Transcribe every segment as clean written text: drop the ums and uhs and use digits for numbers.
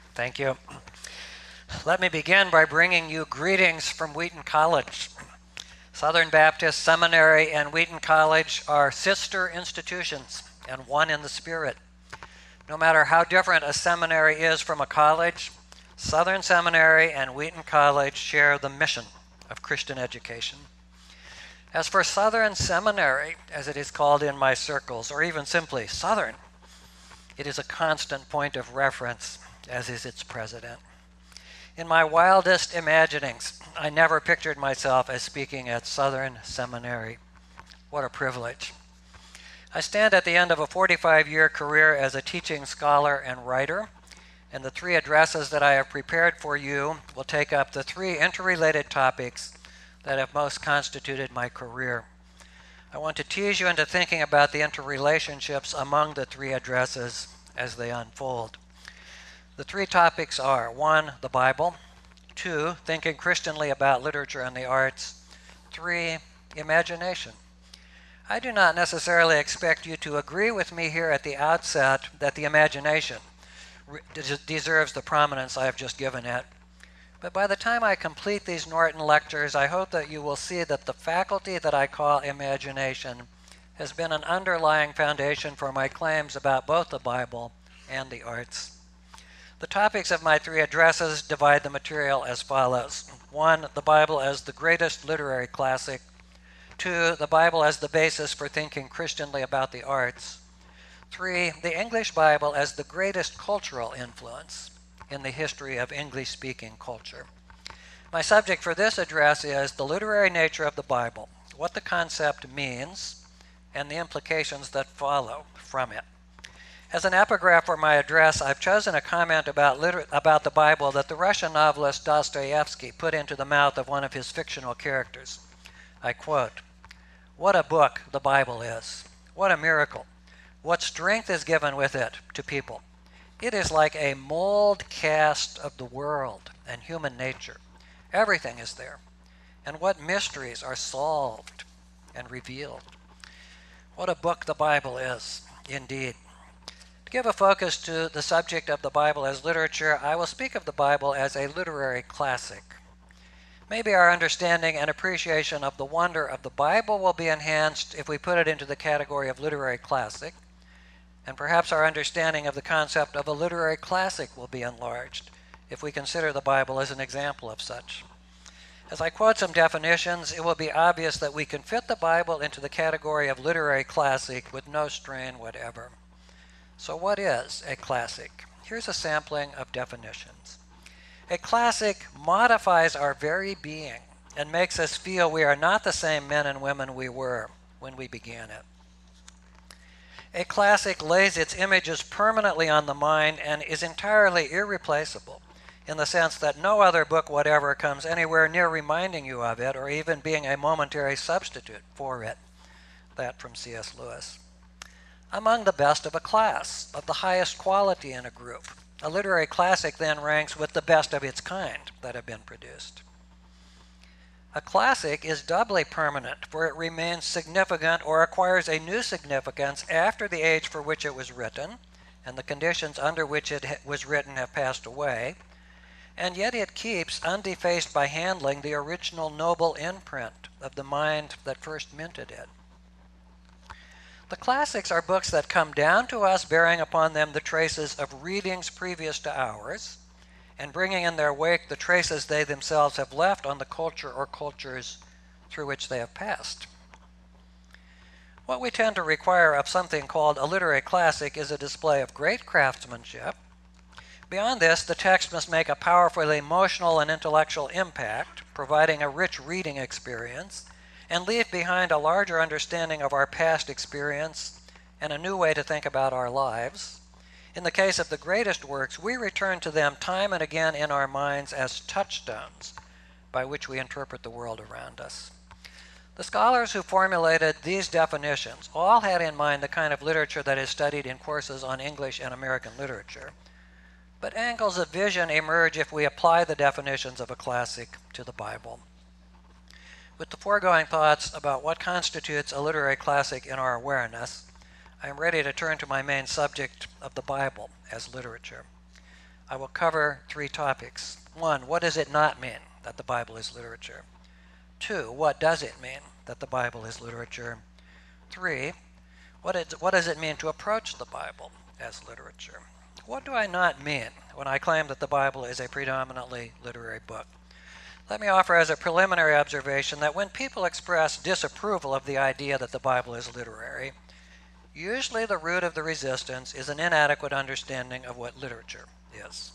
Thank you. Let me begin by bringing you greetings from Wheaton College. Southern Baptist Seminary and Wheaton College are sister institutions and one in the spirit. No matter how different a seminary is from a college, Southern Seminary and Wheaton College share the mission of Christian education. As for Southern Seminary, as it is called in my circles, or even simply Southern, it is a constant point of reference, as is its president. In my wildest imaginings, I never pictured myself as speaking at Southern Seminary. What a privilege. I stand at the end of a 45-year career as a teaching scholar and writer, and the three addresses that I have prepared for you will take up the three interrelated topics that have most constituted my career. I want to tease you into thinking about the interrelationships among the three addresses as they unfold. The three topics are: 1, the Bible; 2, thinking Christianly about literature and the arts; 3, imagination. I do not necessarily expect you to agree with me here at the outset that the imagination deserves the prominence I have just given it. But by the time I complete these Norton lectures, I hope that you will see that the faculty that I call imagination has been an underlying foundation for my claims about both the Bible and the arts. The topics of my three addresses divide the material as follows: 1, the Bible as the greatest literary classic; 2, the Bible as the basis for thinking Christianly about the arts; 3, the English Bible as the greatest cultural influence in the history of English-speaking culture. My subject for this address is the literary nature of the Bible, what the concept means, and the implications that follow from it. As an epigraph for my address, I've chosen a comment about the Bible that the Russian novelist Dostoevsky put into the mouth of one of his fictional characters. I quote, "What a book the Bible is. What a miracle. What strength is given with it to people. It is like a mold cast of the world and human nature. Everything is there. And what mysteries are solved and revealed. What a book the Bible is, indeed." To give a focus to the subject of the Bible as literature, I will speak of the Bible as a literary classic. Maybe our understanding and appreciation of the wonder of the Bible will be enhanced if we put it into the category of literary classic, and perhaps our understanding of the concept of a literary classic will be enlarged if we consider the Bible as an example of such. As I quote some definitions, it will be obvious that we can fit the Bible into the category of literary classic with no strain whatever. So what is a classic? Here's a sampling of definitions. A classic modifies our very being and makes us feel we are not the same men and women we were when we began it. A classic lays its images permanently on the mind and is entirely irreplaceable, in the sense that no other book whatever comes anywhere near reminding you of it or even being a momentary substitute for it. That from C.S. Lewis. Among the best of a class, of the highest quality in a group. A literary classic then ranks with the best of its kind that have been produced. A classic is doubly permanent, for it remains significant or acquires a new significance after the age for which it was written, and the conditions under which it was written have passed away, and yet it keeps undefaced by handling the original noble imprint of the mind that first minted it. The classics are books that come down to us bearing upon them the traces of readings previous to ours, and bringing in their wake the traces they themselves have left on the culture or cultures through which they have passed. What we tend to require of something called a literary classic is a display of great craftsmanship. Beyond this, the text must make a powerfully emotional and intellectual impact, providing a rich reading experience, and leave behind a larger understanding of our past experience and a new way to think about our lives. In the case of the greatest works, we return to them time and again in our minds as touchstones by which we interpret the world around us. The scholars who formulated these definitions all had in mind the kind of literature that is studied in courses on English and American literature, but angles of vision emerge if we apply the definitions of a classic to the Bible. With the foregoing thoughts about what constitutes a literary classic in our awareness, I am ready to turn to my main subject of the Bible as literature. I will cover 3 topics. 1, what does it not mean that the Bible is literature? 2, what does it mean that the Bible is literature? 3, what does it mean to approach the Bible as literature? What do I not mean when I claim that the Bible is a predominantly literary book? Let me offer as a preliminary observation that when people express disapproval of the idea that the Bible is literary, usually the root of the resistance is an inadequate understanding of what literature is.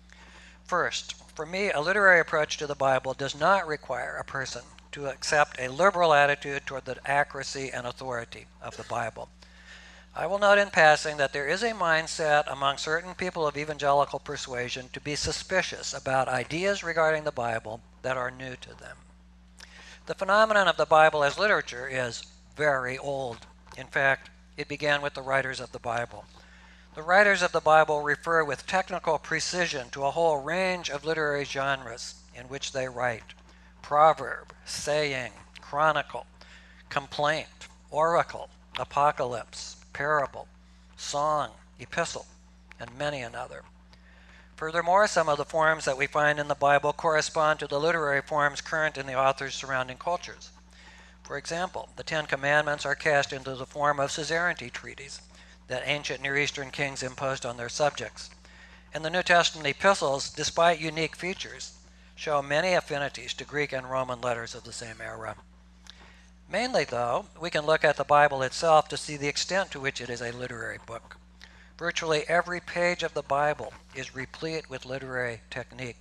First, for me, a literary approach to the Bible does not require a person to accept a liberal attitude toward the accuracy and authority of the Bible. I will note in passing that there is a mindset among certain people of evangelical persuasion to be suspicious about ideas regarding the Bible that are new to them. The phenomenon of the Bible as literature is very old. In fact, it began with the writers of the Bible. The writers of the Bible refer with technical precision to a whole range of literary genres in which they write: proverb, saying, chronicle, complaint, oracle, apocalypse, parable, song, epistle, and many another. Furthermore, some of the forms that we find in the Bible correspond to the literary forms current in the author's surrounding cultures. For example, the 10 Commandments are cast into the form of suzerainty treaties that ancient Near Eastern kings imposed on their subjects. And the New Testament epistles, despite unique features, show many affinities to Greek and Roman letters of the same era. Mainly, though, we can look at the Bible itself to see the extent to which it is a literary book. Virtually every page of the Bible is replete with literary technique.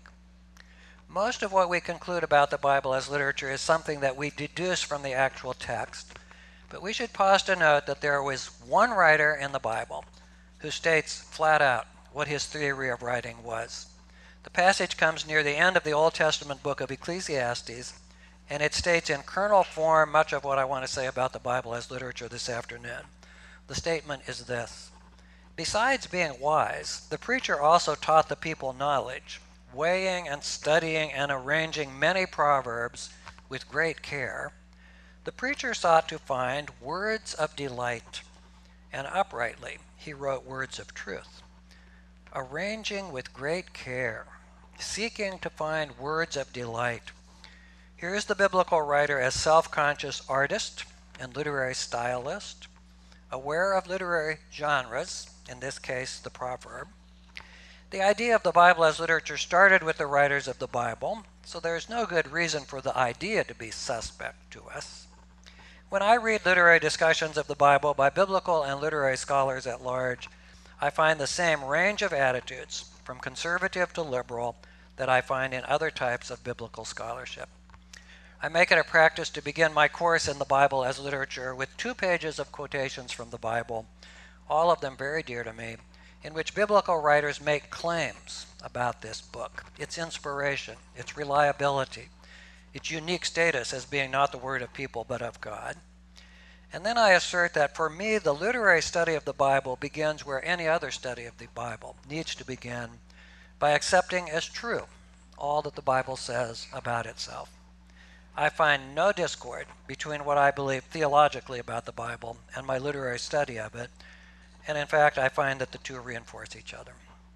Most of what we conclude about the Bible as literature is something that we deduce from the actual text, but we should pause to note that there was one writer in the Bible who states flat out what his theory of writing was. The passage comes near the end of the Old Testament book of Ecclesiastes, and it states in kernel form much of what I want to say about the Bible as literature this afternoon. The statement is this: besides being wise, the preacher also taught the people knowledge, weighing and studying and arranging many proverbs with great care. The preacher sought to find words of delight, and uprightly he wrote words of truth. Arranging with great care, seeking to find words of delight. Here is the biblical writer as self-conscious artist and literary stylist, aware of literary genres, in this case the proverb. The idea of the Bible as literature started with the writers of the Bible, so there is no good reason for the idea to be suspect to us. When I read literary discussions of the Bible by biblical and literary scholars at large, I find the same range of attitudes, from conservative to liberal, that I find in other types of biblical scholarship. I make it a practice to begin my course in the Bible as literature with 2 pages of quotations from the Bible, all of them very dear to me, in which biblical writers make claims about this book, its inspiration, its reliability, its unique status as being not the word of people but of God. And then I assert that for me, the literary study of the Bible begins where any other study of the Bible needs to begin, by accepting as true all that the Bible says about itself. I find no discord between what I believe theologically about the Bible and my literary study of it, and in fact I find that the two reinforce each other.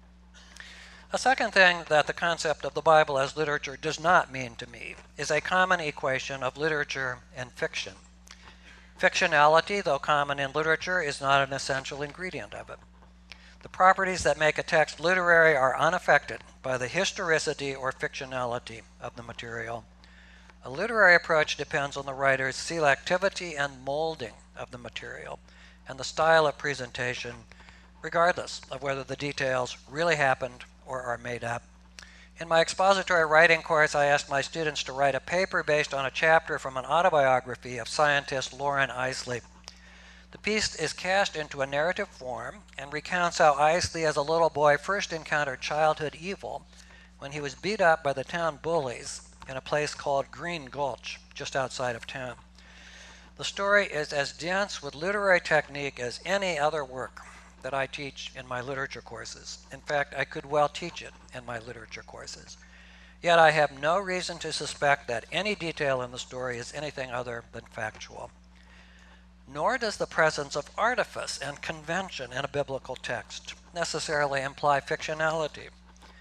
A second thing that the concept of the Bible as literature does not mean to me is a common equation of literature and fiction. Fictionality, though common in literature, is not an essential ingredient of it. The properties that make a text literary are unaffected by the historicity or fictionality of the material. A literary approach depends on the writer's selectivity and molding of the material and the style of presentation, regardless of whether the details really happened or are made up. In my expository writing course, I asked my students to write a paper based on a chapter from an autobiography of scientist Loren Eiseley. The piece is cast into a narrative form and recounts how Eiseley as a little boy first encountered childhood evil when he was beat up by the town bullies in a place called Green Gulch, just outside of town. The story is as dense with literary technique as any other work that I teach in my literature courses. In fact, I could well teach it in my literature courses. Yet I have no reason to suspect that any detail in the story is anything other than factual. Nor does the presence of artifice and convention in a biblical text necessarily imply fictionality.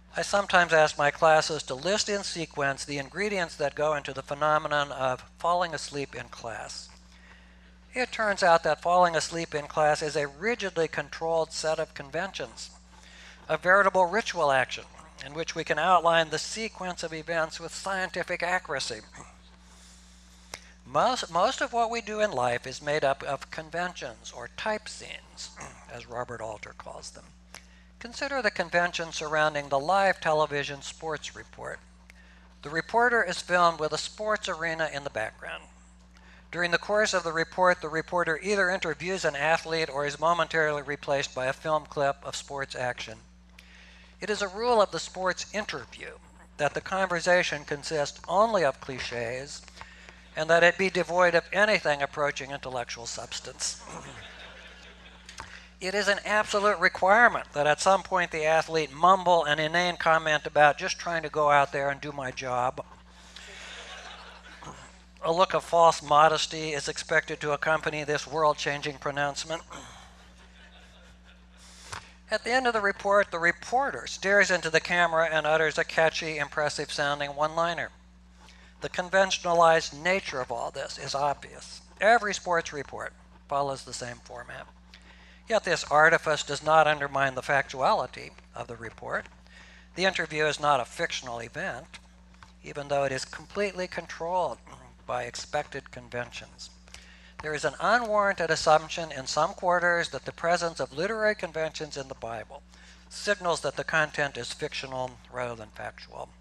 I sometimes ask my classes to list in sequence the ingredients that go into the phenomenon of falling asleep in class. It turns out that falling asleep in class is a rigidly controlled set of conventions, a veritable ritual action in which we can outline the sequence of events with scientific accuracy. Most of what we do in life is made up of conventions, or type scenes, as Robert Alter calls them. Consider the convention surrounding the live television sports report. The reporter is filmed with a sports arena in the background. During the course of the report, the reporter either interviews an athlete or is momentarily replaced by a film clip of sports action. It is a rule of the sports interview that the conversation consist only of cliches and that it be devoid of anything approaching intellectual substance. It is an absolute requirement that at some point the athlete mumble an inane comment about just trying to go out there and do my job. A look of false modesty is expected to accompany this world-changing pronouncement. At the end of the report, the reporter stares into the camera and utters a catchy, impressive-sounding one-liner. The conventionalized nature of all this is obvious. Every sports report follows the same format. Yet this artifice does not undermine the factuality of the report. The interview is not a fictional event, even though it is completely controlled by expected conventions. There is an unwarranted assumption in some quarters that the presence of literary conventions in the Bible signals that the content is fictional rather than factual.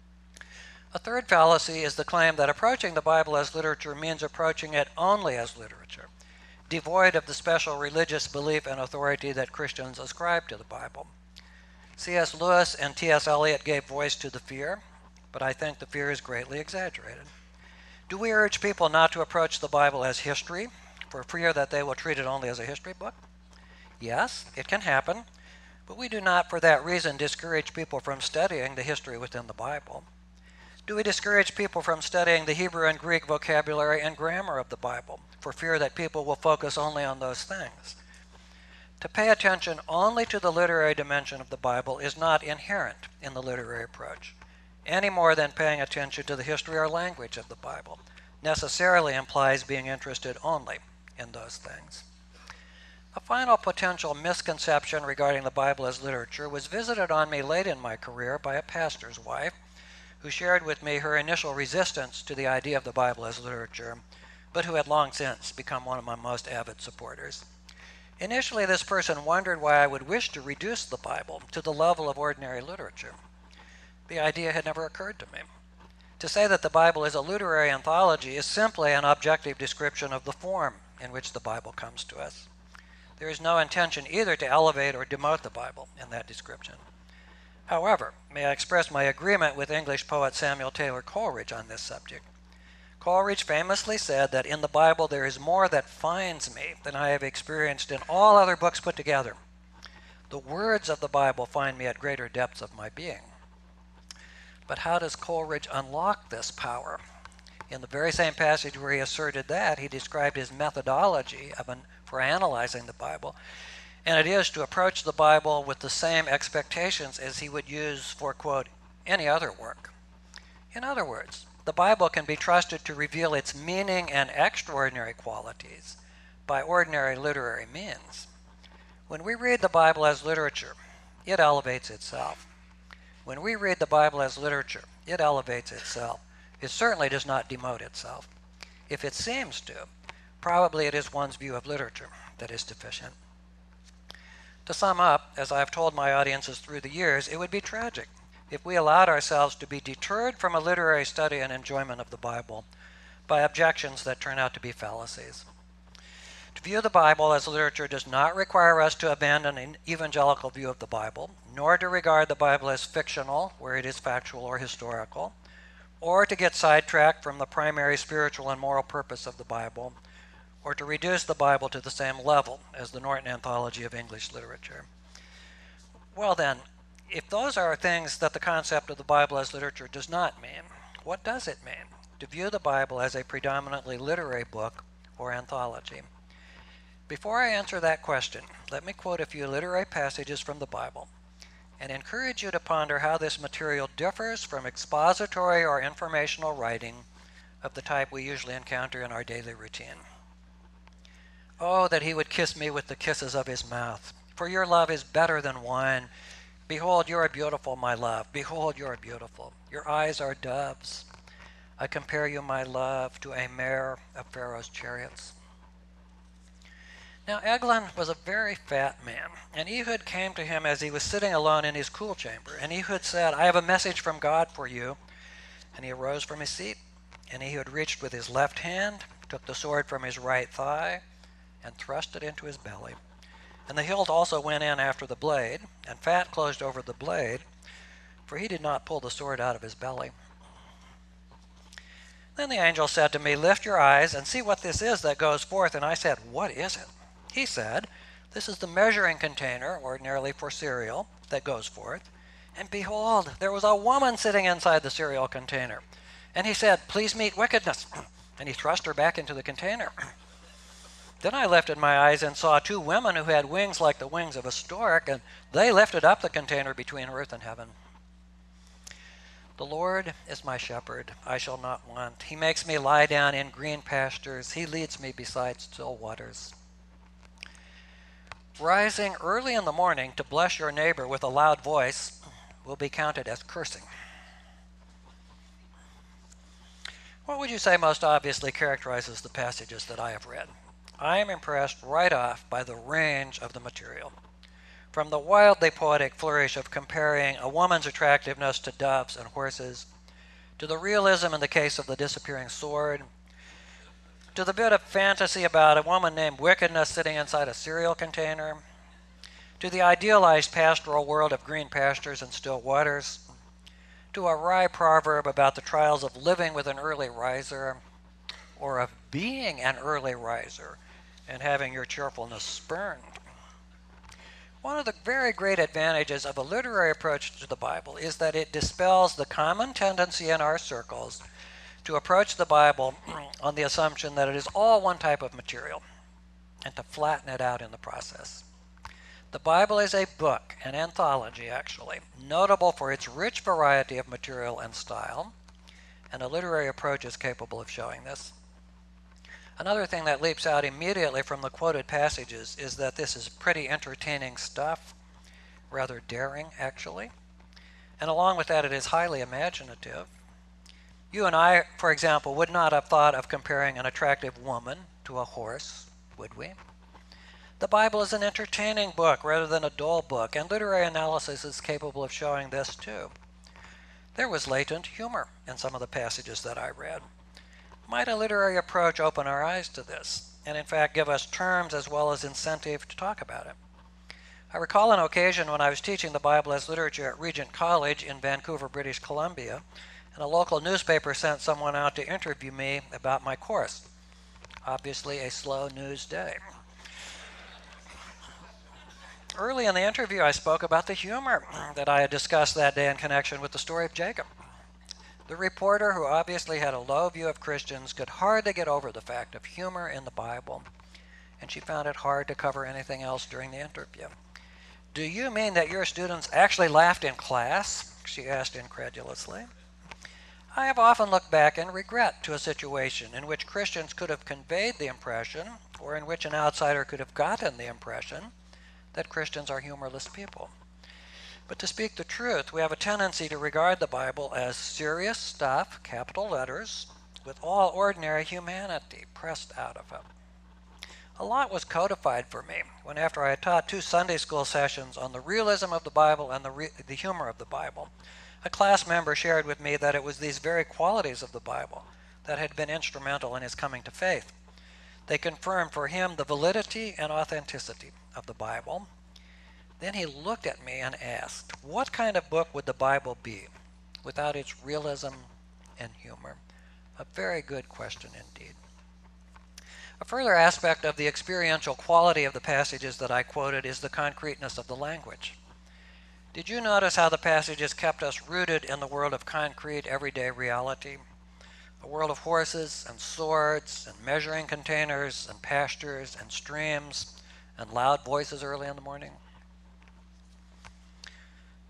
A third fallacy is the claim that approaching the Bible as literature means approaching it only as literature, devoid of the special religious belief and authority that Christians ascribe to the Bible. C.S. Lewis and T.S. Eliot gave voice to the fear, but I think the fear is greatly exaggerated. Do we urge people not to approach the Bible as history, for fear that they will treat it only as a history book? Yes, it can happen, but we do not for that reason discourage people from studying the history within the Bible. Do we discourage people from studying the Hebrew and Greek vocabulary and grammar of the Bible, for fear that people will focus only on those things? To pay attention only to the literary dimension of the Bible is not inherent in the literary approach, any more than paying attention to the history or language of the Bible necessarily implies being interested only in those things. A final potential misconception regarding the Bible as literature was visited on me late in my career by a pastor's wife who shared with me her initial resistance to the idea of the Bible as literature, but who had long since become one of my most avid supporters. Initially, this person wondered why I would wish to reduce the Bible to the level of ordinary literature. The idea had never occurred to me. To say that the Bible is a literary anthology is simply an objective description of the form in which the Bible comes to us. There is no intention either to elevate or demote the Bible in that description. However, may I express my agreement with English poet Samuel Taylor Coleridge on this subject. Coleridge famously said that in the Bible there is more that finds me than I have experienced in all other books put together. The words of the Bible find me at greater depths of my being. But how does Coleridge unlock this power? In the very same passage where he asserted that, he described his methodology for analyzing the Bible, and it is to approach the Bible with the same expectations as he would use for, quote, any other work. In other words, the Bible can be trusted to reveal its meaning and extraordinary qualities by ordinary literary means. When we read the Bible as literature, it elevates itself. When we read the Bible as literature, it elevates itself. It certainly does not demote itself. If it seems to, probably it is one's view of literature that is deficient. To sum up, as I have told my audiences through the years, it would be tragic if we allowed ourselves to be deterred from a literary study and enjoyment of the Bible by objections that turn out to be fallacies. To view the Bible as literature does not require us to abandon an evangelical view of the Bible, nor to regard the Bible as fictional, where it is factual or historical, or to get sidetracked from the primary spiritual and moral purpose of the Bible, or to reduce the Bible to the same level as the Norton Anthology of English Literature. Well then, if those are things that the concept of the Bible as literature does not mean, what does it mean to view the Bible as a predominantly literary book or anthology? Before I answer that question, let me quote a few literary passages from the Bible and encourage you to ponder how this material differs from expository or informational writing of the type we usually encounter in our daily routine. Oh, that he would kiss me with the kisses of his mouth, for your love is better than wine. Behold, you are beautiful, my love. Behold, you are beautiful. Your eyes are doves. I compare you, my love, to a mare of Pharaoh's chariots. Now Eglon was a very fat man, and Ehud came to him as he was sitting alone in his cool chamber. And Ehud said, I have a message from God for you. And he arose from his seat, and Ehud reached with his left hand, took the sword from his right thigh, and thrust it into his belly. And the hilt also went in after the blade, and fat closed over the blade, for he did not pull the sword out of his belly. Then the angel said to me, Lift your eyes and see what this is that goes forth. And I said, What is it? He said, This is the measuring container, ordinarily for cereal, that goes forth. And behold, there was a woman sitting inside the cereal container. And he said, Please meet wickedness. And he thrust her back into the container. Then I lifted my eyes and saw two women who had wings like the wings of a stork, and they lifted up the container between earth and heaven. The Lord is my shepherd, I shall not want. He makes me lie down in green pastures. He leads me beside still waters. Rising early in the morning to bless your neighbor with a loud voice will be counted as cursing. What would you say most obviously characterizes the passages that I have read? I am impressed right off by the range of the material. From the wildly poetic flourish of comparing a woman's attractiveness to doves and horses, to the realism in the case of the disappearing sword, to the bit of fantasy about a woman named Wickedness sitting inside a cereal container, to the idealized pastoral world of green pastures and still waters, to a wry proverb about the trials of living with an early riser, or of being an early riser and having your cheerfulness spurned. One of the very great advantages of a literary approach to the Bible is that it dispels the common tendency in our circles to approach the Bible on the assumption that it is all one type of material and to flatten it out in the process. The Bible is a book, an anthology actually, notable for its rich variety of material and style, and a literary approach is capable of showing this. Another thing that leaps out immediately from the quoted passages is that this is pretty entertaining stuff, rather daring actually, and along with that it is highly imaginative. You and I, for example, would not have thought of comparing an attractive woman to a horse, would we? The Bible is an entertaining book rather than a dull book, and literary analysis is capable of showing this too. There was latent humor in some of the passages that I read. Might a literary approach open our eyes to this, and in fact give us terms as well as incentive to talk about it? I recall an occasion when I was teaching the Bible as literature at Regent College in Vancouver, British Columbia, and a local newspaper sent someone out to interview me about my course. Obviously a slow news day. Early in the interview, I spoke about the humor that I had discussed that day in connection with the story of Jacob. The reporter, who obviously had a low view of Christians, could hardly get over the fact of humor in the Bible, and she found it hard to cover anything else during the interview. Do you mean that your students actually laughed in class? She asked incredulously. I have often looked back in regret to a situation in which Christians could have conveyed the impression, or in which an outsider could have gotten the impression, that Christians are humorless people. But to speak the truth, we have a tendency to regard the Bible as serious stuff, capital letters, with all ordinary humanity pressed out of it. A lot was codified for me when, after I had taught 2 Sunday school sessions on the realism of the Bible and the humor of the Bible, a class member shared with me that it was these very qualities of the Bible that had been instrumental in his coming to faith. They confirmed for him the validity and authenticity of the Bible. Then he looked at me and asked, what kind of book would the Bible be without its realism and humor? A very good question indeed. A further aspect of the experiential quality of the passages that I quoted is the concreteness of the language. Did you notice how the passages kept us rooted in the world of concrete, everyday reality? A world of horses and swords and measuring containers and pastures and streams and loud voices early in the morning?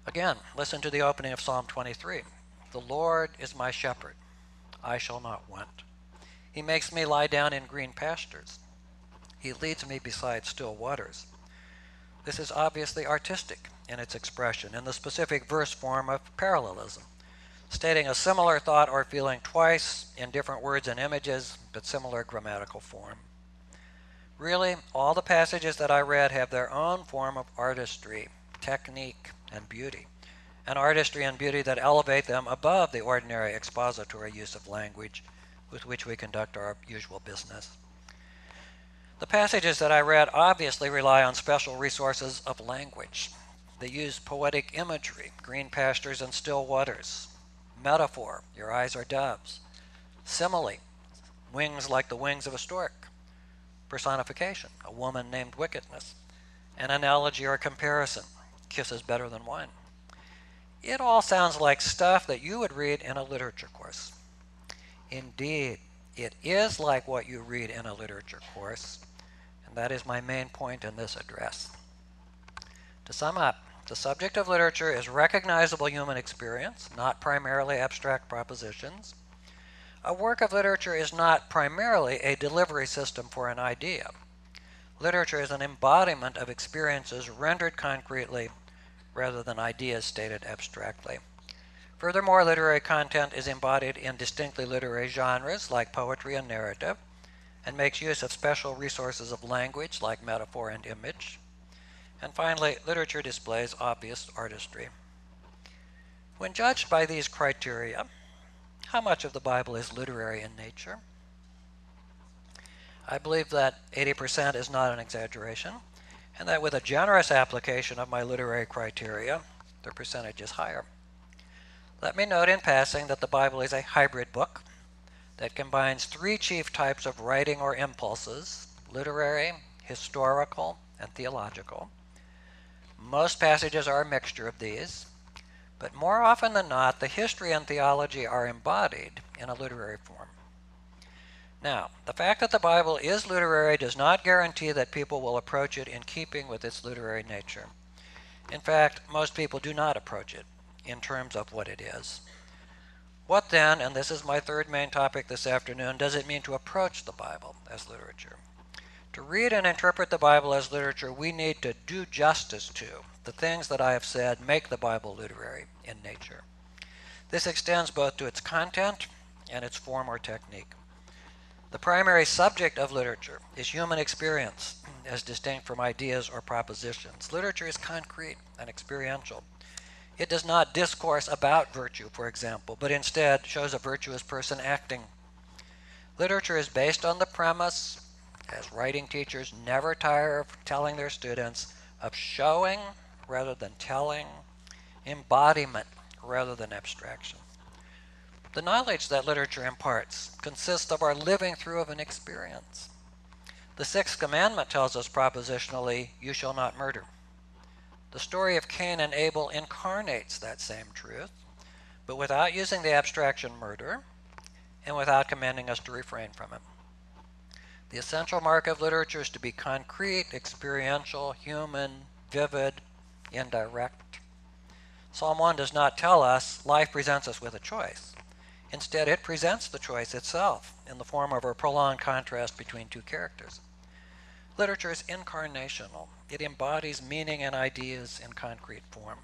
Again, listen to the opening of Psalm 23. The Lord is my shepherd, I shall not want. He makes me lie down in green pastures. He leads me beside still waters. This is obviously artistic in its expression, in the specific verse form of parallelism, stating a similar thought or feeling twice in different words and images, but similar grammatical form. Really, all the passages that I read have their own form of artistry, technique, and beauty, an artistry and beauty that elevate them above the ordinary expository use of language with which we conduct our usual business. The passages that I read obviously rely on special resources of language. They use poetic imagery, green pastures and still waters, metaphor, your eyes are doves, simile, wings like the wings of a stork, personification, a woman named wickedness, an analogy or comparison, kisses better than wine. It all sounds like stuff that you would read in a literature course. Indeed, it is like what you read in a literature course, and that is my main point in this address. To sum up, the subject of literature is recognizable human experience, not primarily abstract propositions. A work of literature is not primarily a delivery system for an idea. Literature is an embodiment of experiences rendered concretely rather than ideas stated abstractly. Furthermore, literary content is embodied in distinctly literary genres like poetry and narrative, and makes use of special resources of language like metaphor and image. And finally, literature displays obvious artistry. When judged by these criteria, how much of the Bible is literary in nature? I believe that 80% is not an exaggeration, and that with a generous application of my literary criteria, the percentage is higher. Let me note in passing that the Bible is a hybrid book that combines three chief types of writing or impulses: literary, historical, and theological. Most passages are a mixture of these, but more often than not, the history and theology are embodied in a literary form. Now, the fact that the Bible is literary does not guarantee that people will approach it in keeping with its literary nature. In fact, most people do not approach it in terms of what it is. What then, and this is my third main topic this afternoon, does it mean to approach the Bible as literature? To read and interpret the Bible as literature, we need to do justice to the things that I have said make the Bible literary in nature. This extends both to its content and its form or technique. The primary subject of literature is human experience, as distinct from ideas or propositions. Literature is concrete and experiential. It does not discourse about virtue, for example, but instead shows a virtuous person acting. Literature is based on the premise, as writing teachers never tire of telling their students, of showing rather than telling, embodiment rather than abstraction. The knowledge that literature imparts consists of our living through of an experience. The sixth commandment tells us propositionally, "You shall not murder." The story of Cain and Abel incarnates that same truth, but without using the abstraction murder and without commanding us to refrain from it. The essential mark of literature is to be concrete, experiential, human, vivid, indirect. Psalm 1 does not tell us life presents us with a choice. Instead, it presents the choice itself in the form of a prolonged contrast between two characters. Literature is incarnational. It embodies meaning and ideas in concrete form.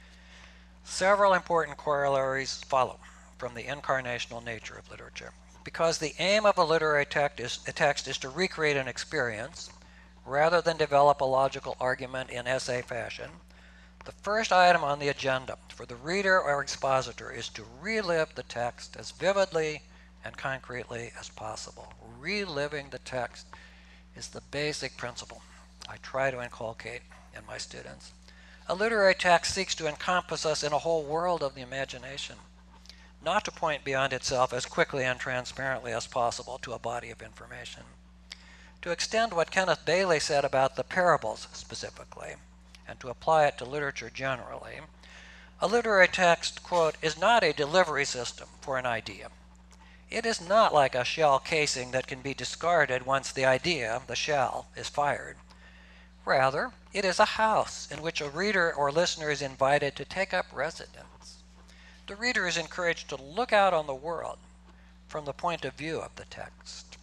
Several important corollaries follow from the incarnational nature of literature. Because the aim of a literary text is to recreate an experience rather than develop a logical argument in essay fashion, the first item on the agenda for the reader or expositor is to relive the text as vividly and concretely as possible. Reliving the text is the basic principle I try to inculcate in my students. A literary text seeks to encompass us in a whole world of the imagination, not to point beyond itself as quickly and transparently as possible to a body of information. To extend what Kenneth Bailey said about the parables specifically, and to apply it to literature generally, a literary text, quote, is not a delivery system for an idea. It is not like a shell casing that can be discarded once the idea, the shell, is fired. Rather, It is a house in which a reader or listener is invited to take up residence. The reader is encouraged to look out on the world from the point of view of the text.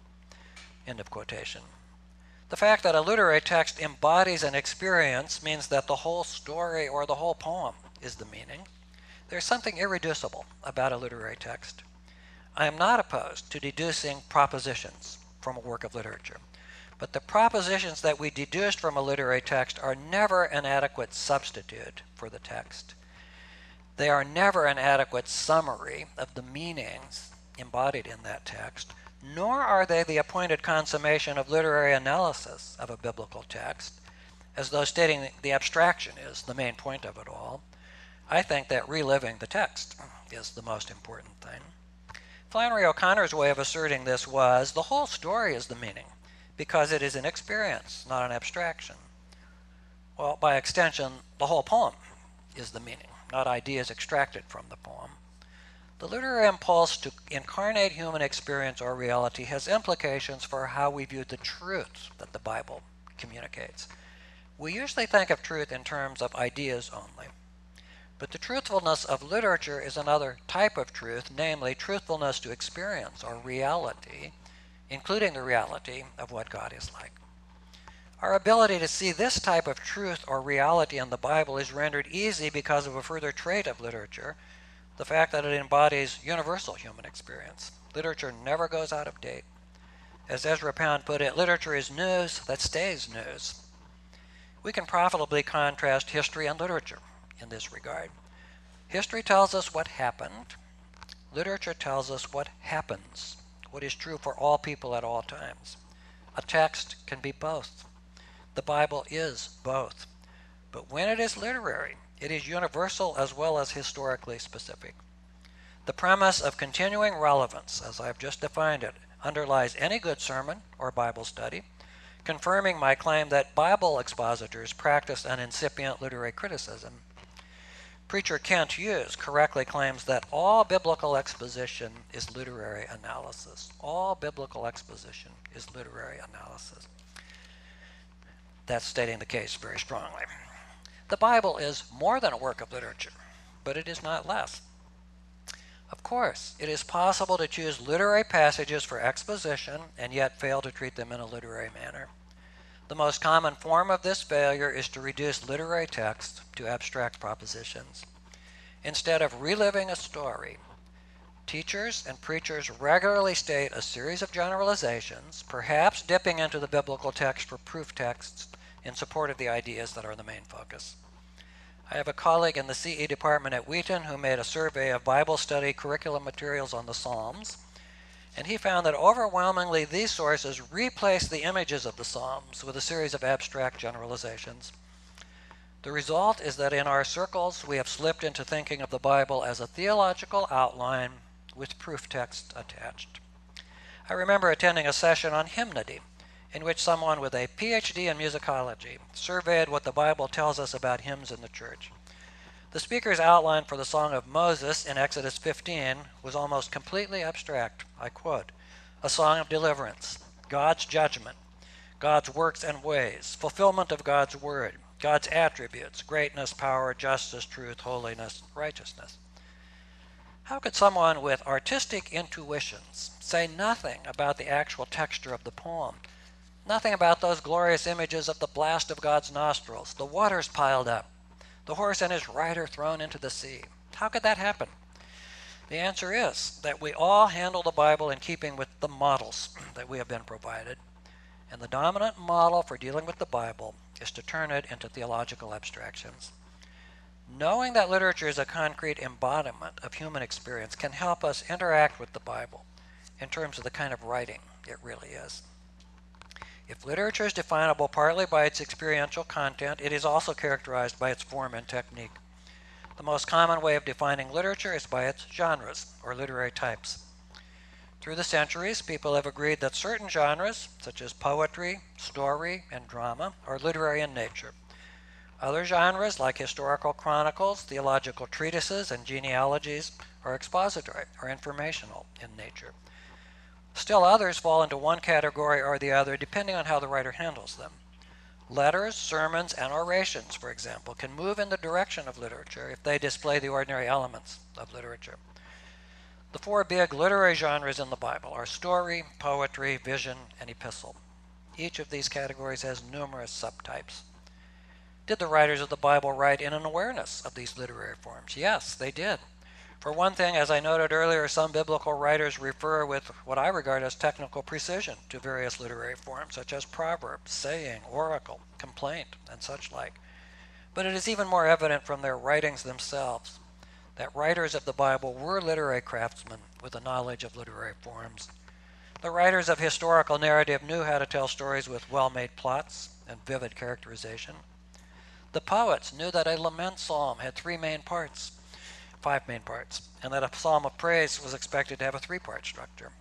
End of quotation. The fact that a literary text embodies an experience means that the whole story or the whole poem is the meaning. There's something irreducible about a literary text. I am not opposed to deducing propositions from a work of literature, but the propositions that we deduced from a literary text are never an adequate substitute for the text. They are never an adequate summary of the meanings embodied in that text, nor are they the appointed consummation of literary analysis of a biblical text, as though stating the abstraction is the main point of it all. I think that reliving the text is the most important thing. Flannery O'Connor's way of asserting this was, the whole story is the meaning, because it is an experience, not an abstraction. Well, by extension, the whole poem is the meaning, not ideas extracted from the poem. The literary impulse to incarnate human experience or reality has implications for how we view the truth that the Bible communicates. We usually think of truth in terms of ideas only. But the truthfulness of literature is another type of truth, namely truthfulness to experience or reality, including the reality of what God is like. Our ability to see this type of truth or reality in the Bible is rendered easy because of a further trait of literature, the fact that it embodies universal human experience. Literature never goes out of date. As Ezra Pound put it, literature is news that stays news. We can profitably contrast history and literature in this regard. History tells us what happened. Literature tells us what happens, what is true for all people at all times. A text can be both. The Bible is both. But when it is literary, it is universal as well as historically specific. The premise of continuing relevance, as I've just defined it, underlies any good sermon or Bible study, confirming my claim that Bible expositors practice an incipient literary criticism. Preacher Kent Hughes correctly claims that all biblical exposition is literary analysis. All biblical exposition is literary analysis. That's stating the case very strongly. The Bible is more than a work of literature, but it is not less. Of course, it is possible to choose literary passages for exposition and yet fail to treat them in a literary manner. The most common form of this failure is to reduce literary text to abstract propositions. Instead of reliving a story, teachers and preachers regularly state a series of generalizations, perhaps dipping into the biblical text for proof texts in support of the ideas that are the main focus. I have a colleague in the CE department at Wheaton who made a survey of Bible study curriculum materials on the Psalms, and he found that overwhelmingly these sources replace the images of the Psalms with a series of abstract generalizations. The result is that in our circles we have slipped into thinking of the Bible as a theological outline with proof text attached. I remember attending a session on hymnody, in which someone with a PhD in musicology surveyed what the Bible tells us about hymns in the church. The speaker's outline for the Song of Moses in Exodus 15 was almost completely abstract. I quote, "A song of deliverance, God's judgment, God's works and ways, fulfillment of God's word, God's attributes, greatness, power, justice, truth, holiness, righteousness." How could someone with artistic intuitions say nothing about the actual texture of the poem? Nothing about those glorious images of the blast of God's nostrils, the waters piled up, the horse and his rider thrown into the sea. How could that happen? The answer is that we all handle the Bible in keeping with the models that we have been provided. And the dominant model for dealing with the Bible is to turn it into theological abstractions. Knowing that literature is a concrete embodiment of human experience can help us interact with the Bible in terms of the kind of writing it really is. If literature is definable partly by its experiential content, it is also characterized by its form and technique. The most common way of defining literature is by its genres, or literary types. Through the centuries, people have agreed that certain genres, such as poetry, story, and drama, are literary in nature. Other genres, like historical chronicles, theological treatises, and genealogies, are expository or informational in nature. Still others fall into one category or the other, depending on how the writer handles them. Letters, sermons, and orations, for example, can move in the direction of literature if they display the ordinary elements of literature. The four big literary genres in the Bible are story, poetry, vision, and epistle. Each of these categories has numerous subtypes. Did the writers of the Bible write in an awareness of these literary forms? Yes, they did. For one thing, as I noted earlier, some biblical writers refer with what I regard as technical precision to various literary forms, such as proverb, saying, oracle, complaint, and such like. But it is even more evident from their writings themselves that writers of the Bible were literary craftsmen with a knowledge of literary forms. The writers of historical narrative knew how to tell stories with well-made plots and vivid characterization. The poets knew that a lament psalm had five main parts, and that a psalm of praise was expected to have a three-part structure.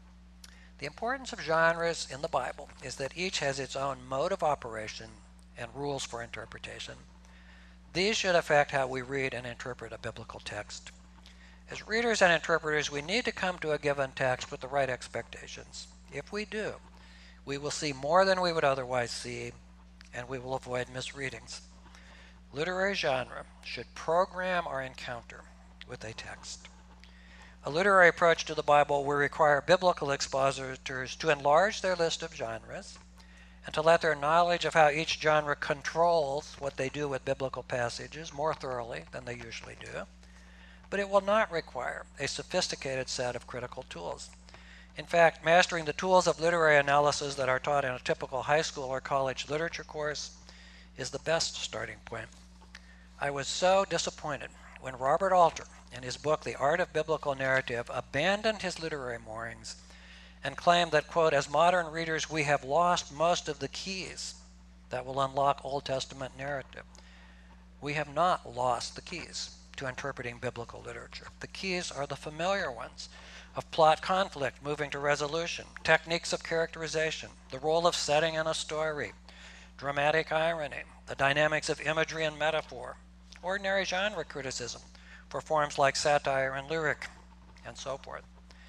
The importance of genres in the Bible is that each has its own mode of operation and rules for interpretation. These should affect how we read and interpret a biblical text. As readers and interpreters, we need to come to a given text with the right expectations. If we do, we will see more than we would otherwise see, and we will avoid misreadings. Literary genre should program our encounter with a text. A literary approach to the Bible will require biblical expositors to enlarge their list of genres and to let their knowledge of how each genre controls what they do with biblical passages more thoroughly than they usually do. But it will not require a sophisticated set of critical tools. In fact, mastering the tools of literary analysis that are taught in a typical high school or college literature course is the best starting point. I was so disappointed when Robert Alter, in his book The Art of Biblical Narrative, abandoned his literary moorings and claimed that, quote, as modern readers, we have lost most of the keys that will unlock Old Testament narrative. We have not lost the keys to interpreting biblical literature. The keys are the familiar ones of plot conflict moving to resolution, techniques of characterization, the role of setting in a story, dramatic irony, the dynamics of imagery and metaphor, ordinary genre criticism for forms like satire and lyric, and so forth.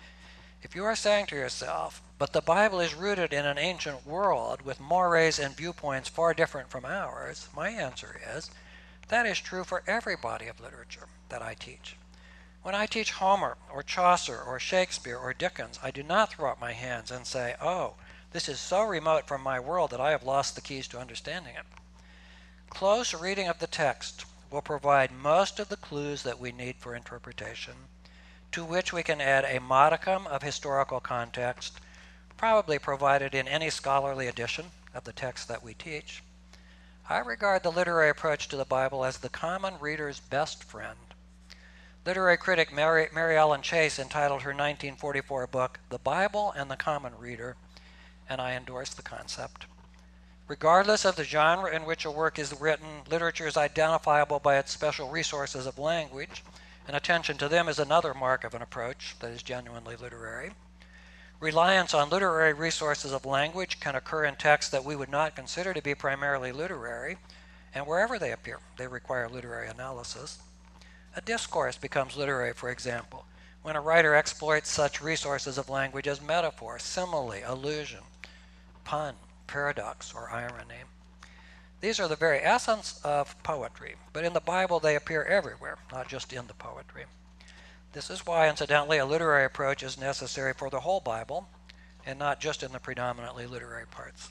If you are saying to yourself, but the Bible is rooted in an ancient world with mores and viewpoints far different from ours, my answer is, that is true for every body of literature that I teach. When I teach Homer or Chaucer or Shakespeare or Dickens, I do not throw up my hands and say, oh, this is so remote from my world that I have lost the keys to understanding it. Close reading of the text will provide most of the clues that we need for interpretation, to which we can add a modicum of historical context, probably provided in any scholarly edition of the text that we teach. I regard the literary approach to the Bible as the common reader's best friend. Literary critic Mary Ellen Chase entitled her 1944 book, The Bible and the Common Reader, and I endorse the concept. Regardless of the genre in which a work is written, literature is identifiable by its special resources of language, and attention to them is another mark of an approach that is genuinely literary. Reliance on literary resources of language can occur in texts that we would not consider to be primarily literary, and wherever they appear, they require literary analysis. A discourse becomes literary, for example, when a writer exploits such resources of language as metaphor, simile, allusion, pun, paradox, or irony. These are the very essence of poetry, but in the Bible they appear everywhere, not just in the poetry. This is why, incidentally, a literary approach is necessary for the whole Bible, and not just in the predominantly literary parts.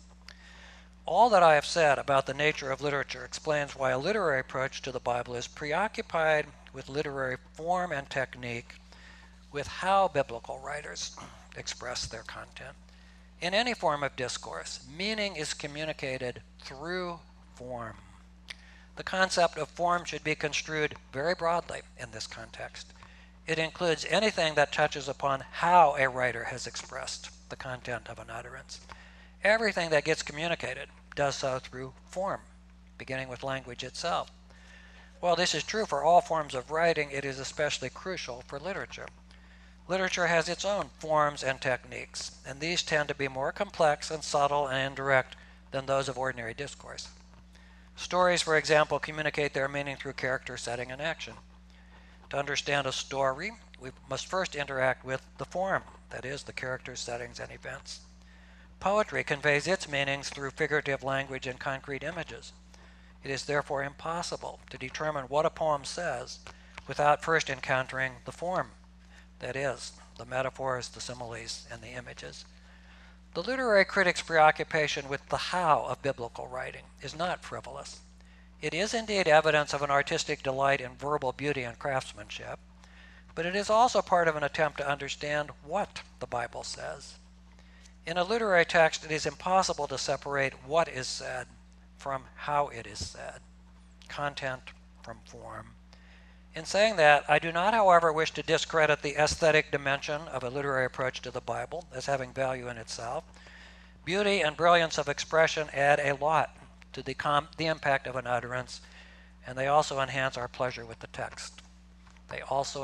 All that I have said about the nature of literature explains why a literary approach to the Bible is preoccupied with literary form and technique, with how biblical writers express their content. In any form of discourse, meaning is communicated through form. The concept of form should be construed very broadly in this context. It includes anything that touches upon how a writer has expressed the content of an utterance. Everything that gets communicated does so through form, beginning with language itself. While this is true for all forms of writing, it is especially crucial for literature. Literature has its own forms and techniques, and these tend to be more complex and subtle and indirect than those of ordinary discourse. Stories, for example, communicate their meaning through character, setting, and action. To understand a story, we must first interact with the form, that is, the characters, settings, and events. Poetry conveys its meanings through figurative language and concrete images. It is therefore impossible to determine what a poem says without first encountering the form, that is, the metaphors, the similes, and the images. The literary critic's preoccupation with the how of biblical writing is not frivolous. It is indeed evidence of an artistic delight in verbal beauty and craftsmanship, but it is also part of an attempt to understand what the Bible says. In a literary text, it is impossible to separate what is said from how it is said, content from form. In saying that, I do not, however, wish to discredit the aesthetic dimension of a literary approach to the Bible as having value in itself. Beauty and brilliance of expression add a lot to the impact of an utterance, and they also enhance our pleasure with the text. The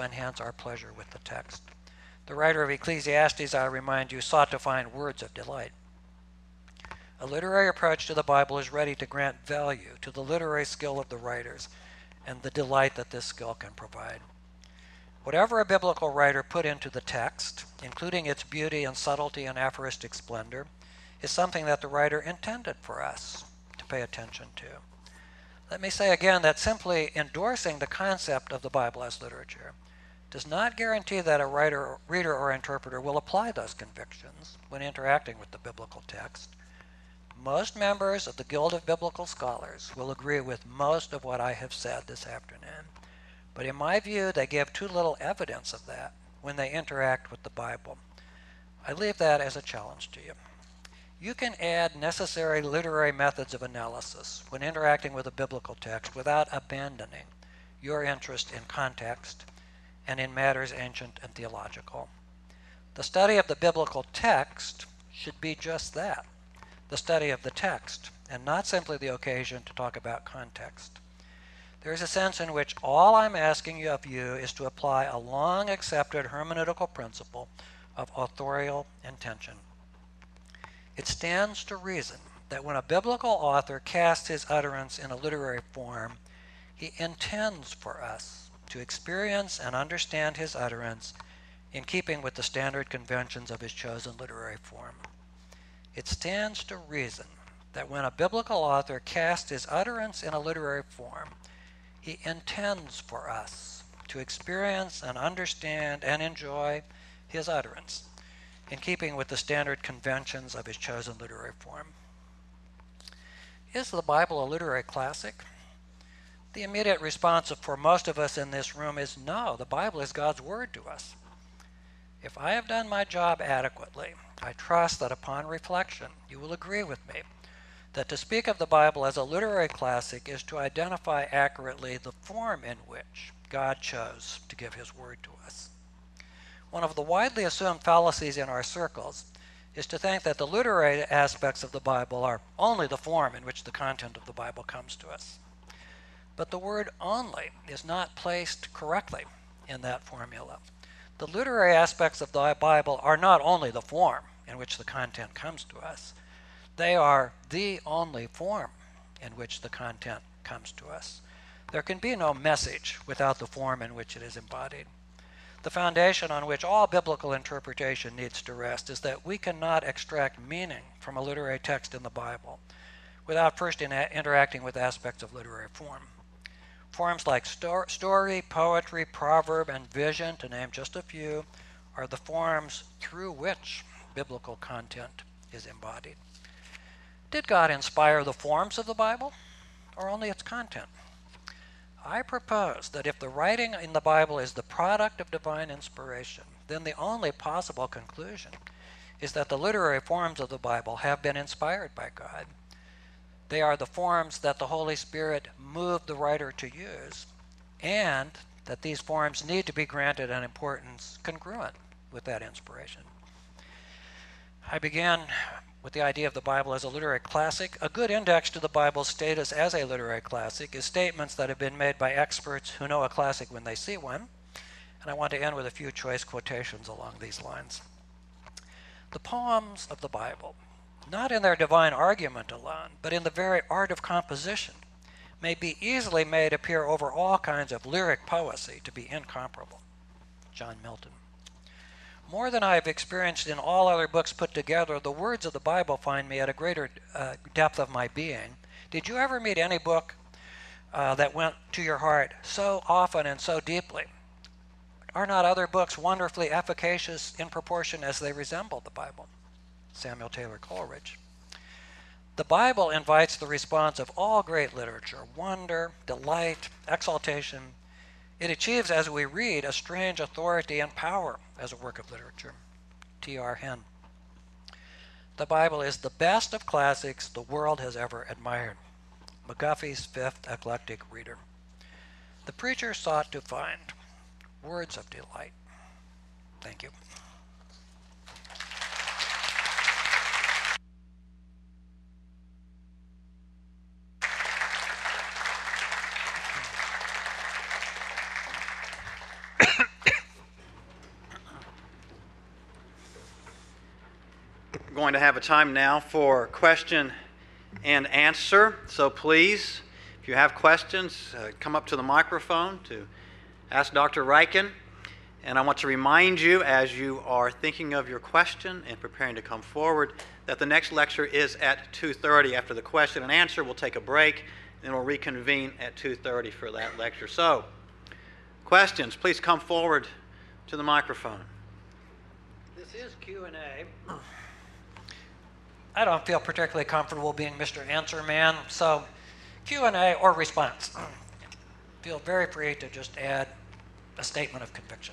writer of Ecclesiastes, I remind you, sought to find words of delight. A literary approach to the Bible is ready to grant value to the literary skill of the writers and the delight that this skill can provide. Whatever a biblical writer put into the text, including its beauty and subtlety and aphoristic splendor, is something that the writer intended for us to pay attention to. Let me say again that simply endorsing the concept of the Bible as literature does not guarantee that a reader or interpreter will apply those convictions when interacting with the biblical text. Most members of the Guild of Biblical Scholars will agree with most of what I have said this afternoon, but in my view, they give too little evidence of that when they interact with the Bible. I leave that as a challenge to you. You can add necessary literary methods of analysis when interacting with a biblical text without abandoning your interest in context and in matters ancient and theological. The study of the biblical text should be just that, the study of the text, and not simply the occasion to talk about context. There is a sense in which all I'm asking of you is to apply a long-accepted hermeneutical principle of authorial intention. It stands to reason that when a biblical author casts his utterance in a literary form, he intends for us to experience and understand his utterance in keeping with the standard conventions of his chosen literary form. It stands to reason that when a biblical author casts his utterance in a literary form, he intends for us to experience and understand and enjoy his utterance in keeping with the standard conventions of his chosen literary form. Is the Bible a literary classic? The immediate response for most of us in this room is no, the Bible is God's word to us. If I have done my job adequately, I trust that upon reflection you will agree with me that to speak of the Bible as a literary classic is to identify accurately the form in which God chose to give his word to us. One of the widely assumed fallacies in our circles is to think that the literary aspects of the Bible are only the form in which the content of the Bible comes to us. But the word only is not placed correctly in that formula. The literary aspects of the Bible are not only the form in which the content comes to us, they are the only form in which the content comes to us. There can be no message without the form in which it is embodied. The foundation on which all biblical interpretation needs to rest is that we cannot extract meaning from a literary text in the Bible without first interacting with aspects of literary form. Forms like story, poetry, proverb, and vision, to name just a few, are the forms through which biblical content is embodied. Did God inspire the forms of the Bible, or only its content? I propose that if the writing in the Bible is the product of divine inspiration, then the only possible conclusion is that the literary forms of the Bible have been inspired by God. They are the forms that the Holy Spirit moved the writer to use, and that these forms need to be granted an importance congruent with that inspiration. I began with the idea of the Bible as a literary classic. A good index to the Bible's status as a literary classic is statements that have been made by experts who know a classic when they see one, and I want to end with a few choice quotations along these lines. The poems of the Bible, not in their divine argument alone, but in the very art of composition, may be easily made appear over all kinds of lyric poesy to be incomparable. John Milton. more than I've experienced in all other books put together, the words of the Bible find me at a greater depth of my being. Did you ever meet any book that went to your heart so often and so deeply? Are not other books wonderfully efficacious in proportion as they resemble the Bible? Samuel Taylor Coleridge. The Bible invites the response of all great literature: wonder, delight, exaltation. It achieves, as we read, a strange authority and power as a work of literature. T.R. Henn. The Bible is the best of classics the world has ever admired. McGuffey's Fifth Eclectic Reader. The preacher sought to find words of delight. Thank you. We're going to have a time now for question and answer. So please, if you have questions, come up to the microphone to ask Dr. Ryken. And I want to remind you, as you are thinking of your question and preparing to come forward, that the next lecture is at 2:30. After the question and answer, we'll take a break, and we'll reconvene at 2:30 for that lecture. So, questions, please come forward to the microphone. This is Q&A. I don't feel particularly comfortable being Mr. Answer Man, so Q&A or response. Feel very free to just add a statement of conviction.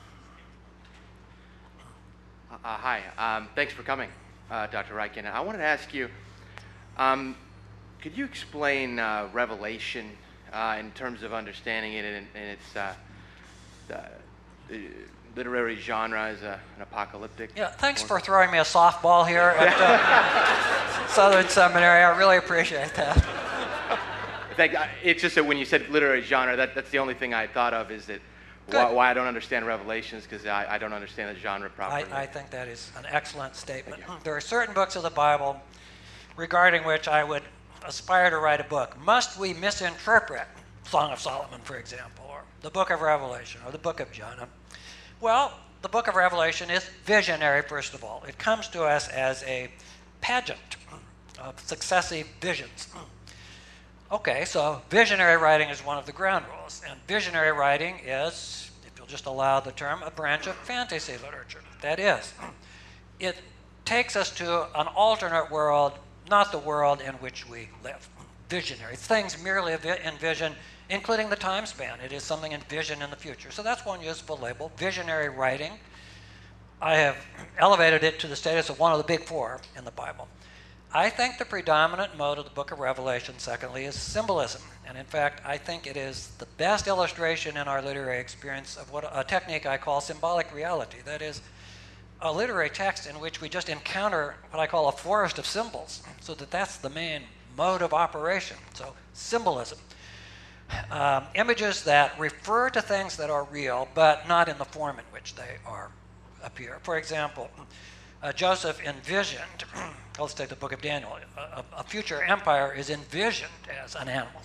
Hi, thanks for coming, Dr. Ryken. I wanted to ask you, could you explain Revelation in terms of understanding it in its literary genre as an apocalyptic? Yeah, thanks for throwing me a softball here at Southern Seminary. I really appreciate that. It's just that when you said literary genre, that's the only thing I thought of, is that why I don't understand Revelations, because I don't understand the genre properly. I think that is an excellent statement. There are certain books of the Bible regarding which I would aspire to write a book. Must we misinterpret Song of Solomon, for example, or the book of Revelation, or the book of Jonah? Well, the book of Revelation is visionary, first of all. It comes to us as a pageant of successive visions. Okay, so visionary writing is one of the ground rules, and visionary writing is, if you'll just allow the term, a branch of fantasy literature. That is, it takes us to an alternate world, not the world in which we live. Visionary. Things merely envision, including the time span. It is something envisioned in the future. So that's one useful label, visionary writing. I have elevated it to the status of one of the big four in the Bible. I think the predominant mode of the book of Revelation, secondly, is symbolism. And in fact, I think it is the best illustration in our literary experience of what a technique I call symbolic reality. That is, a literary text in which we just encounter what I call a forest of symbols, so that's the main mode of operation. So symbolism. Images that refer to things that are real, but not in the form in which they appear. For example, Joseph envisioned, let's take the book of Daniel, a future empire is envisioned as an animal.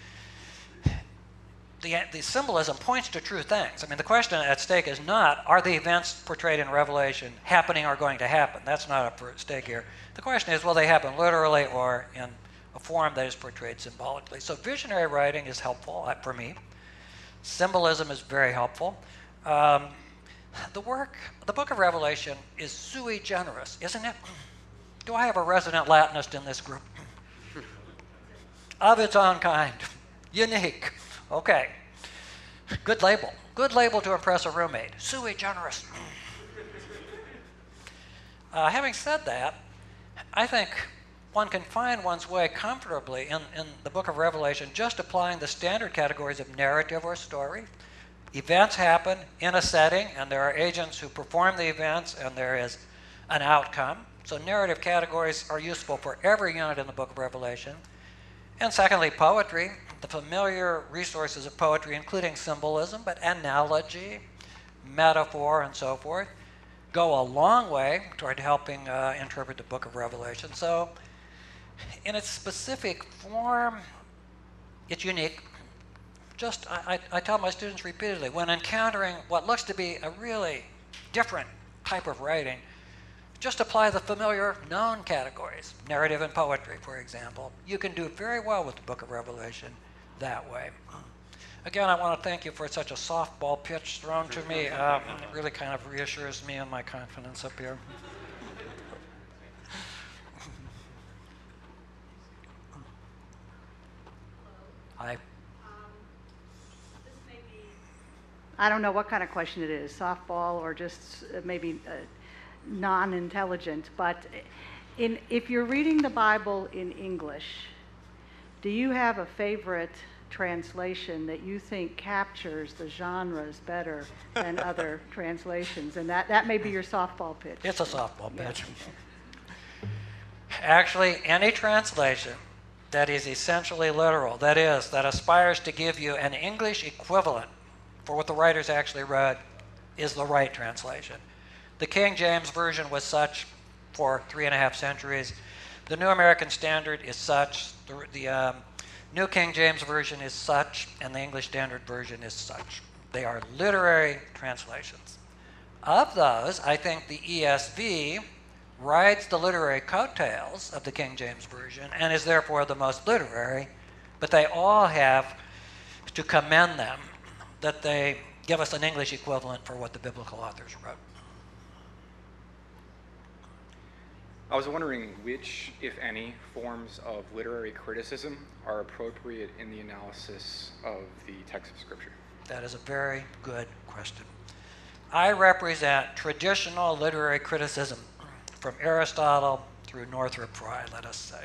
The symbolism points to true things. I mean, the question at stake is not, are the events portrayed in Revelation happening or going to happen? That's not up for stake here. The question is, will they happen literally or in a form that is portrayed symbolically? So visionary writing is helpful for me. Symbolism is very helpful. The book of Revelation is sui generis, isn't it? Do I have a resident Latinist in this group? Of its own kind. Unique. Okay. Good label. Good label to impress a roommate. Sui generis. Having said that, I think one can find one's way comfortably in the book of Revelation just applying the standard categories of narrative or story. Events happen in a setting, and there are agents who perform the events, and there is an outcome. So narrative categories are useful for every unit in the book of Revelation. And secondly, poetry, the familiar resources of poetry, including symbolism, but analogy, metaphor, and so forth, go a long way toward helping interpret the book of Revelation. So in its specific form, it's unique. I tell my students repeatedly, when encountering what looks to be a really different type of writing, just apply the familiar known categories, narrative and poetry, for example. You can do very well with the book of Revelation that way. Again, I want to thank you for such a softball pitch thrown to me. It really kind of reassures me and my confidence up here. Hi. This may be, I don't know what kind of question it is, softball or just maybe non-intelligent, but if you're reading the Bible in English, do you have a favorite translation that you think captures the genres better than other translations? And that may be your softball pitch. It's a softball pitch. Actually, any translation that is essentially literal, that is, that aspires to give you an English equivalent for what the writers actually wrote, is the right translation. The King James Version was such for 3.5 centuries. The New American Standard is such. The New King James Version is such, and the English Standard Version is such. They are literary translations. Of those, I think the ESV rides the literary coattails of the King James Version and is therefore the most literary, but they all have to commend them that they give us an English equivalent for what the biblical authors wrote. I was wondering which, if any, forms of literary criticism are appropriate in the analysis of the text of Scripture. That is a very good question. I represent traditional literary criticism from Aristotle through Northrop Frye, let us say.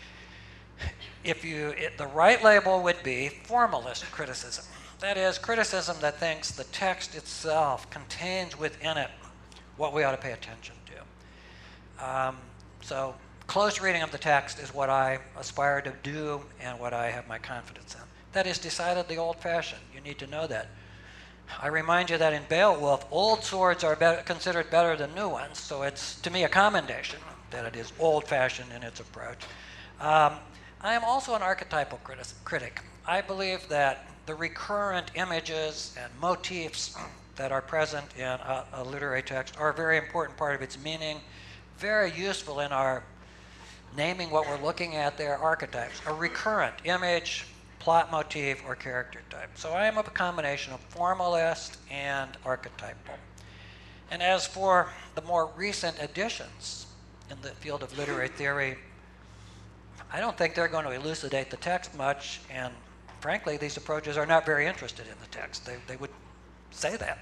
The right label would be formalist criticism. That is, criticism that thinks the text itself contains within it what we ought to pay attention to. So close reading of the text is what I aspire to do and what I have my confidence in. That is decidedly old-fashioned. You need to know that. I remind you that in Beowulf, old swords are considered better than new ones, so it's, to me, a commendation that it is old-fashioned in its approach. I am also an archetypal critic. I believe that the recurrent images and motifs that are present in a literary text are a very important part of its meaning, very useful in our naming what we're looking at there, archetypes, a recurrent image, plot motif, or character type. So I am a combination of formalist and archetypal. And as for the more recent additions in the field of literary theory, I don't think they're going to elucidate the text much, and frankly, these approaches are not very interested in the text. They would say that.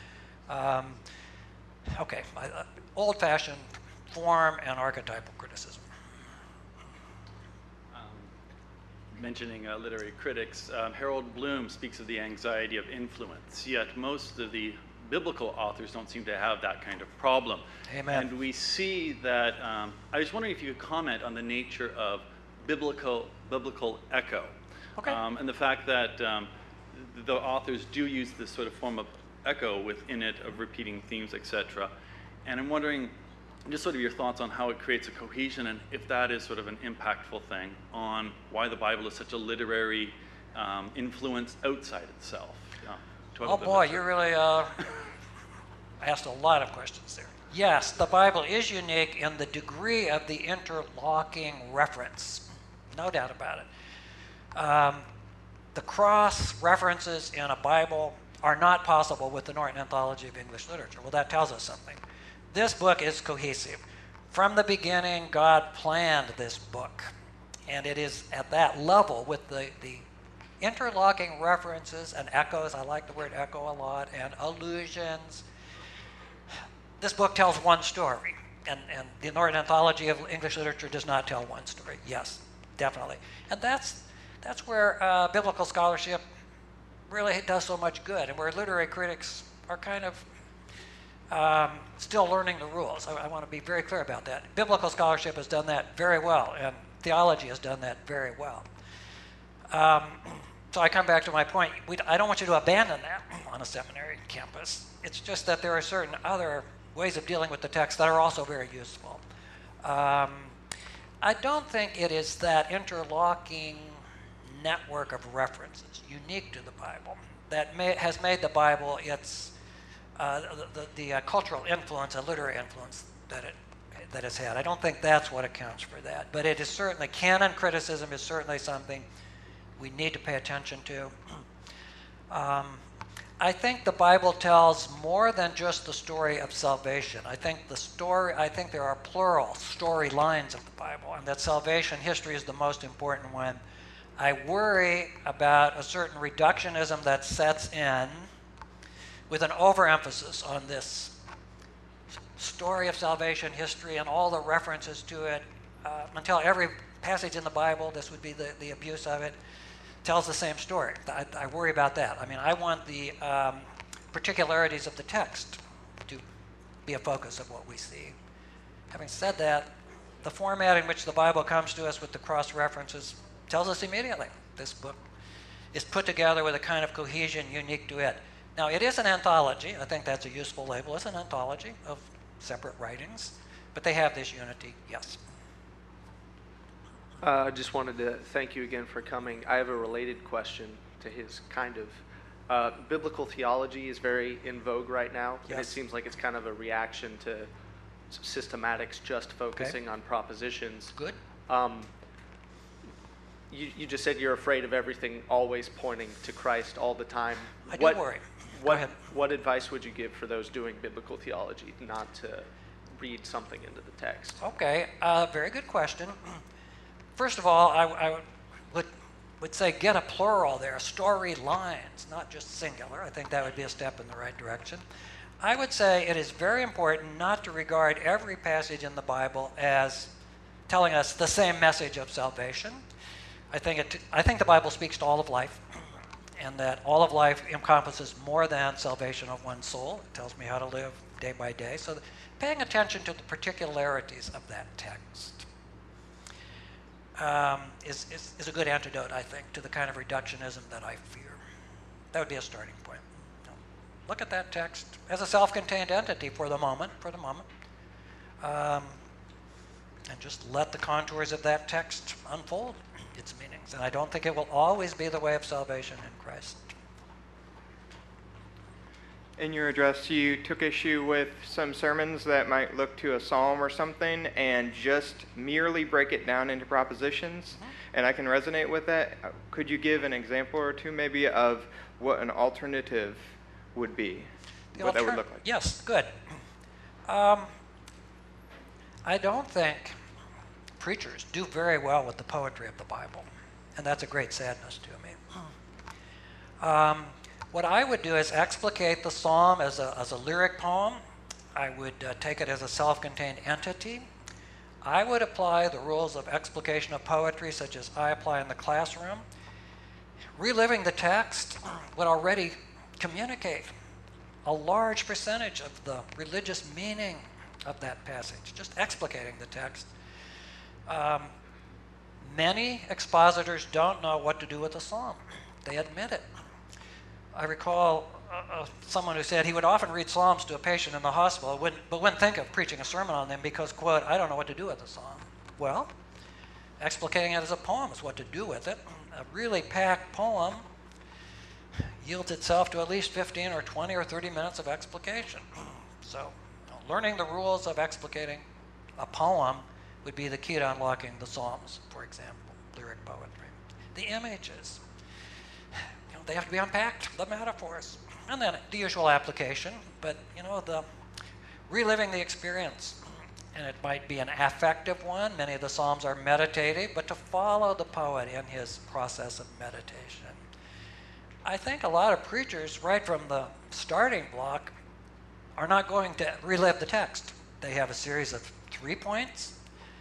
Okay, old-fashioned form and archetypal criticism. Mentioning literary critics, Harold Bloom speaks of the anxiety of influence, yet most of the biblical authors don't seem to have that kind of problem. Amen. And we see that, I was wondering if you could comment on the nature of biblical echo. Okay. And the fact that the authors do use this sort of form of echo within it, of repeating themes, etc. And I'm wondering just sort of your thoughts on how it creates a cohesion, and if that is sort of an impactful thing on why the Bible is such a literary influence outside itself. Oh boy, you really asked a lot of questions there. Yes, the Bible is unique in the degree of the interlocking reference, no doubt about it. The cross references in a Bible are not possible with the Norton Anthology of English Literature. Well, that tells us something. This book is cohesive. From the beginning, God planned this book, and it is at that level with the interlocking references and echoes. I like the word echo a lot, and allusions. This book tells one story, and the Norton Anthology of English Literature does not tell one story. Yes, definitely. And that's where biblical scholarship really does so much good, and where literary critics are kind of still learning the rules. I want to be very clear about that. Biblical scholarship has done that very well, and theology has done that very well. So I come back to my point. I don't want you to abandon that on a seminary campus. It's just that there are certain other ways of dealing with the text that are also very useful. I don't think it is that interlocking network of references unique to the Bible that has made the Bible its the cultural influence, a literary influence that it's had. I don't think that's what accounts for that, but it is certainly, canon criticism is certainly something we need to pay attention to. I think the Bible tells more than just the story of salvation. I think there are plural storylines of the Bible, and that salvation history is the most important one. I worry about a certain reductionism that sets in with an overemphasis on this story of salvation history and all the references to it until every passage in the Bible, this would be the abuse of it, tells the same story. I worry about that. I mean, I want the particularities of the text to be a focus of what we see. Having said that, the format in which the Bible comes to us with the cross-references tells us immediately this book is put together with a kind of cohesion unique to it. Now, it is an anthology. I think that's a useful label. It's an anthology of separate writings, but they have this unity, yes. I just wanted to thank you again for coming. I have a related question to his kind of. Biblical theology is very in vogue right now, and it Yes. seems like it's kind of a reaction to systematics just focusing on propositions. Good. You just said you're afraid of everything always pointing to Christ all the time. I do worry. Go ahead. What advice would you give for those doing biblical theology not to read something into the text? Okay, very good question. First of all, I would say get a plural there, storylines, not just singular. I think that would be a step in the right direction. I would say it is very important not to regard every passage in the Bible as telling us the same message of salvation. I think the Bible speaks to all of life, and that all of life encompasses more than salvation of one's soul. It tells me how to live day by day. So paying attention to the particularities of that text is a good antidote, I think, to the kind of reductionism that I fear. That would be a starting point. Look at that text as a self-contained entity for the moment, and just let the contours of that text unfold its meanings. And I don't think it will always be the way of salvation in Christ. In your address, you took issue with some sermons that might look to a psalm or something and just merely break it down into propositions, and I can resonate with that. Could you give an example or two maybe of what an alternative would be, what that would look like? Yes, good. I don't think preachers do very well with the poetry of the Bible, and that's a great sadness to me. What I would do is explicate the psalm as a lyric poem. I would take it as a self-contained entity. I would apply the rules of explication of poetry, such as I apply in the classroom. Reliving the text would already communicate a large percentage of the religious meaning of that passage, just explicating the text. Many expositors don't know what to do with the psalm. They admit it. I recall someone who said he would often read psalms to a patient in the hospital, but wouldn't think of preaching a sermon on them because, quote, I don't know what to do with the psalm. Well, explicating it as a poem is what to do with it. A really packed poem yields itself to at least 15 or 20 or 30 minutes of explication. So learning the rules of explicating a poem would be the key to unlocking the Psalms, for example, lyric poetry. The images, they have to be unpacked, the metaphors, and then the usual application, but the reliving the experience. And it might be an affective one. Many of the Psalms are meditative, but to follow the poet in his process of meditation. I think a lot of preachers, right from the starting block, are not going to relive the text. They have a series of 3 points.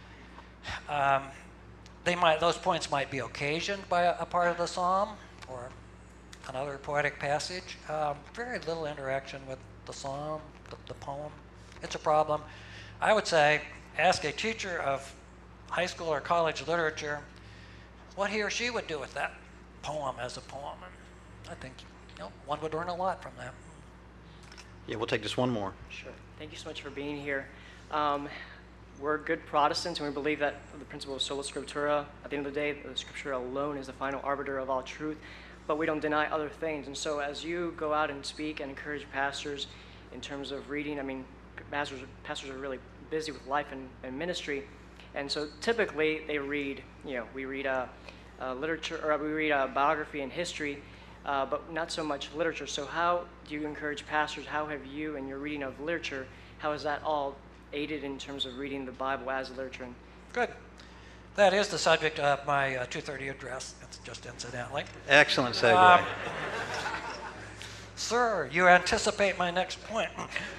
Those points might be occasioned by a part of the psalm or another poetic passage. Very little interaction with the psalm, the poem. It's a problem. I would say ask a teacher of high school or college literature what he or she would do with that poem as a poem. And I think one would learn a lot from that. Yeah, we'll take just one more. Sure. Thank you so much for being here. We're good Protestants, and we believe that the principle of sola scriptura, at the end of the day, the scripture alone is the final arbiter of all truth, but we don't deny other things. And so as you go out and speak and encourage pastors in terms of reading. I mean, pastors are really busy with life and ministry, and so typically they read, we read literature, or we read biography and history, but not so much literature. So how do you encourage pastors? How have you, in your reading of literature, how has that all aided in terms of reading the Bible as literature? Good. That is the subject of my 2:30 address. That's just incidentally. Excellent segue. Sir, you anticipate my next point.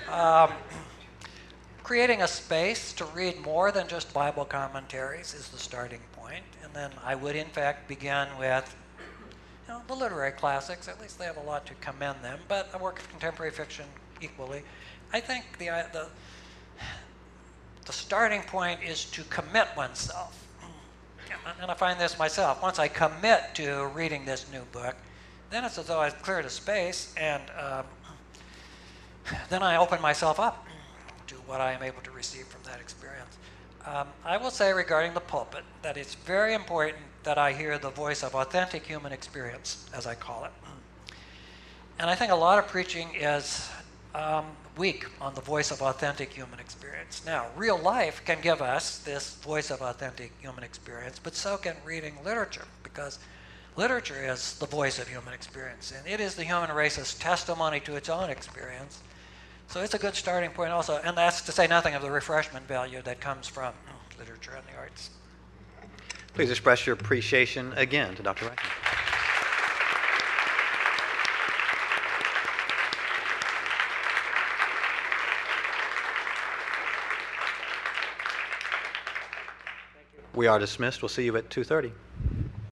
Creating a space to read more than just Bible commentaries is the starting point. And then I would, in fact, begin with the literary classics. At least they have a lot to commend them, but a work of contemporary fiction equally. I think the starting point is to commit oneself. And I find this myself. Once I commit to reading this new book, then it's as though I've cleared a space, and then I open myself up to what I am able to receive from that experience. I will say regarding the pulpit that it's very important that I hear the voice of authentic human experience, as I call it. And I think a lot of preaching is weak on the voice of authentic human experience. Now, real life can give us this voice of authentic human experience, but so can reading literature, because literature is the voice of human experience, and it is the human race's testimony to its own experience. So it's a good starting point also, and that's to say nothing of the refreshment value that comes from literature and the arts. Please express your appreciation again to Dr. Reichen. We are dismissed. We'll see you at 2:30.